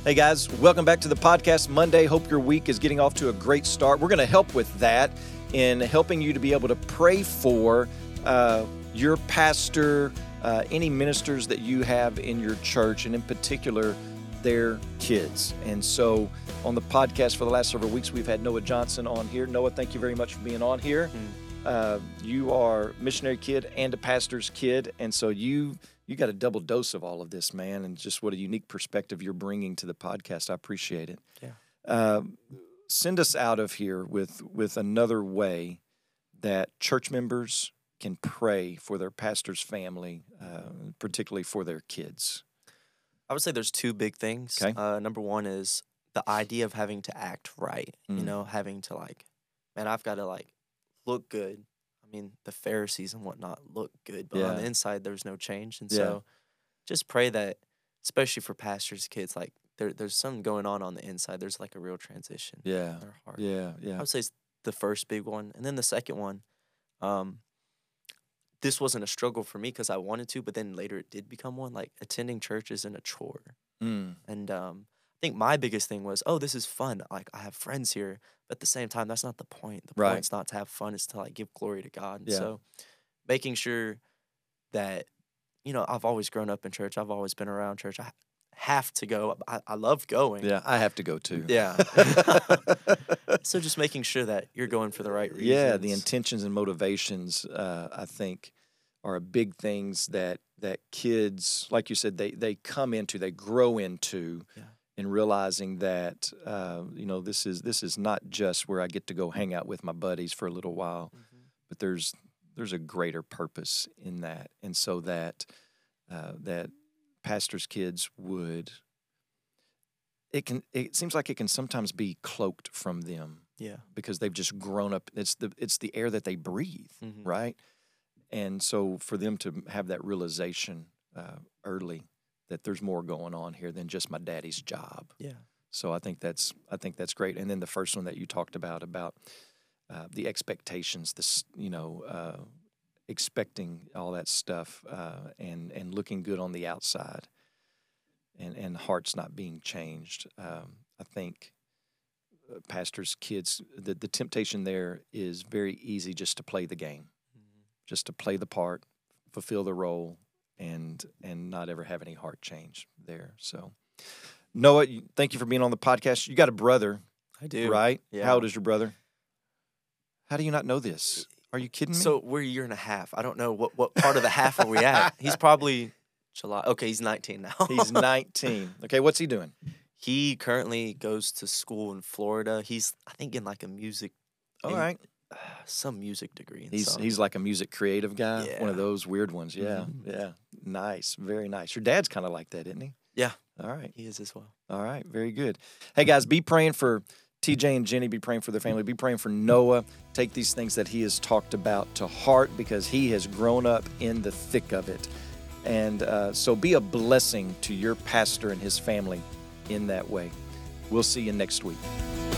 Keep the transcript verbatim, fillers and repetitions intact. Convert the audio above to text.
Hey guys, welcome back to the podcast Monday. Hope your week is getting off to a great start. We're going to help with that in helping you to be able to pray for uh, your pastor, uh, any ministers that you have in your church, and in particular, their kids. And so on the podcast for the last several weeks, we've had Noah Johnson on here. Noah, thank you very much for being on here. Mm. Uh, you are a missionary kid and a pastor's kid, and so you you got a double dose of all of this, man, and just what a unique perspective you're bringing to the podcast. I appreciate it. Yeah. Uh, send us out of here with with another way that church members can pray for their pastor's family, uh, particularly for their kids. I would say there's two big things. Okay. Uh, number one is the idea of having to act right, Mm. you know, having to like, man, I've got to like look good. I mean, the Pharisees and whatnot look good, but on Yeah. the inside, there's no change. And Yeah. so just pray that, especially for pastors' kids, like there, there's something going on on the inside. There's like a real transition Yeah. in their heart. Yeah, I yeah. would say it's the first big one. And then the second one, um, this wasn't a struggle for me because I wanted to, but then later it did become one. Like attending church isn't a chore. Mm. And um, I think my biggest thing was, oh, this is fun. Like I have friends here, but at the same time, that's not the point. The Right. point's not to have fun; it's to like give glory to God. And Yeah. so, making sure that, you know, I've always grown up in church. I've always been around church. I have to go. I, I love going. Yeah, I have to go too. Yeah. So just making sure that you're going for the right reasons. Yeah, the intentions and motivations, uh, I think, are big things that that kids, like you said, they they come into, they grow into, Yeah. in realizing that uh, you know this is this is not just where I get to go hang out with my buddies for a little while, Mhm. but there's there's a greater purpose in that, and so that uh, that pastors' kids would. It can. It seems like it can sometimes be cloaked from them Yeah. because they've just grown up. It's the it's the air that they breathe, Mhm. right? And so for them to have that realization uh, early that there's more going on here than just my daddy's job. Yeah. So I think that's I think that's great. And then the first one that you talked about about uh, the expectations, this you know, uh, expecting all that stuff uh, and and looking good on the outside, and and hearts not being changed. Um, I think uh, pastors' kids, the the temptation there is very easy just to play the game, Mhm. just to play the part, fulfill the role, and and not ever have any heart change there. So, Noah, you- thank you for being on the podcast. You got a brother, I do. right? Yeah. How old is your brother? How do you not know this? Are you kidding me? So we're a year and a half. I don't know what, what part of the half are we at. He's probably July. Okay, he's nineteen now. He's nineteen. Okay, what's he doing? He currently goes to school in Florida. He's, I think, in like a music, All in- right. uh, some music degree. In He's some. he's like a music creative guy, one of Yeah. those weird ones. Yeah, Mhm. yeah. Nice, very nice. Your dad's kind of like that, isn't he? Yeah. All right. He is as well. All right, very good. Hey, guys, be praying for T J and Jenny. Be praying for their family. Be praying for Noah. Take these things that he has talked about to heart because he has grown up in the thick of it. And uh, so be a blessing to your pastor and his family in that way. We'll see you next week.